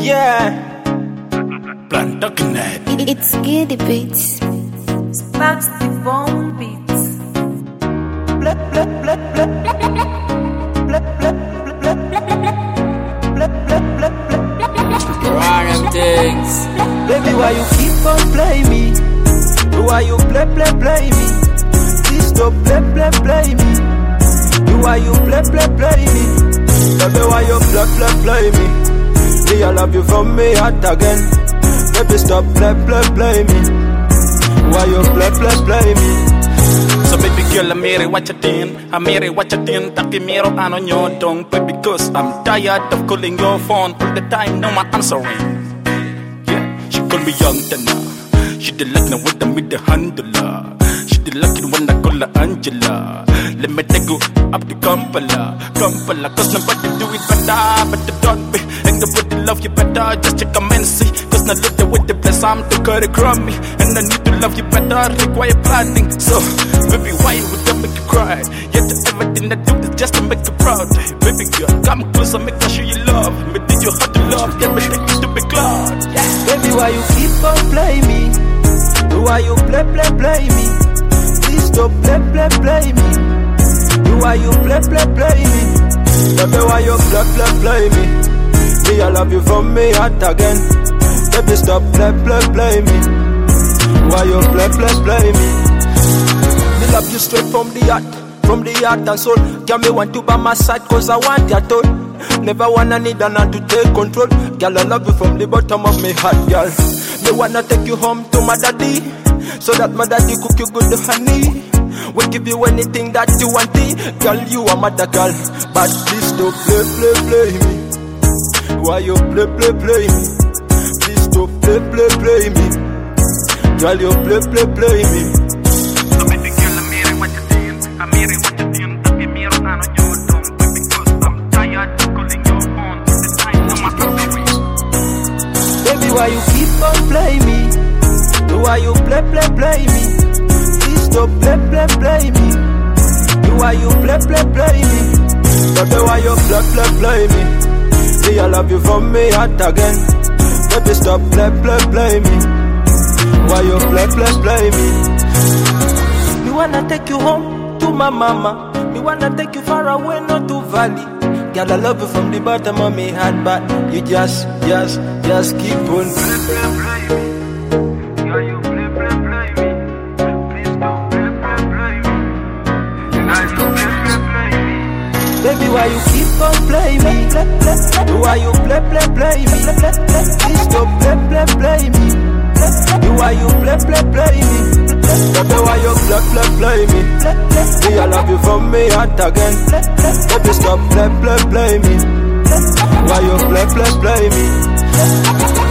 Yeah. Plantakinet. It's Giddy Beats. That's the bomb beats. Blep, blep, blep, blep. Blep, blep, blep, blep. Blep, blep, blep, blep. Random things. Baby, why you keep on playing me? Why you play me? Please stop play me. Why you play me? Baby, why you play me? Me, I love you from me heart again. Baby, stop play me. Why you play me? So baby girl, I'm here watching, taki miro ano nyo dong, baby, because I'm tired of calling your phone all the time, no one answering. Yeah, she call me young Tana. She the lucky with the handler. She the lucky when I call her Angela. Let me take you up to Kampala, cause nobody do it better, but the don't be. And nobody love you better, just check come and see. Cause now look the way the place I'm to cut it crummy. And I need to love you better, require planning. So, baby, why would I make you cry? Yet everything I do is just to make you proud. Baby girl, come closer, make me show you love. Me did you how to love, then me take you to be cloud. Yeah. Baby, why you keep on playing me? Why you play me? Please stop play me. Why you play me? Baby, why you play me? Me, I love you from me heart again. Baby, stop play me. Why you play me? Me love you straight from the heart and soul. Girl, me want you by my side cause I want your tone. Never wanna need another to take control. Girl, I love you from the bottom of my heart, girl. Me wanna take you home to my daddy, so that my daddy cook you good honey. We give you anything that you want, girl, you are mother girl. But please don't play me. Why you play me? Please don't play me. Girl, you play me. So baby girl, I'm here watching, taki miro ano nyo dong, baby, because I'm tired of calling your phone all the time, no one answering. Baby, why you keep on playing me? Why you play me? Please stop play me. Why you play me? Baby, why you play me? Me, I love you from me heart again. Baby, stop play me. Why you play me? Me wanna take you home to my mama. Me wanna take you far away, not to valley. Girl, I love you from the bottom of my heart, but you just keep on play me. Yeah, you play me. Please don't play me. Guys, don't play me. Baby, why you keep on playing me? Why you play me? Please don't play me. Why you play me? Baby, why you play me? Me, I love you from me heart again. Baby, stop play me. Why you play me?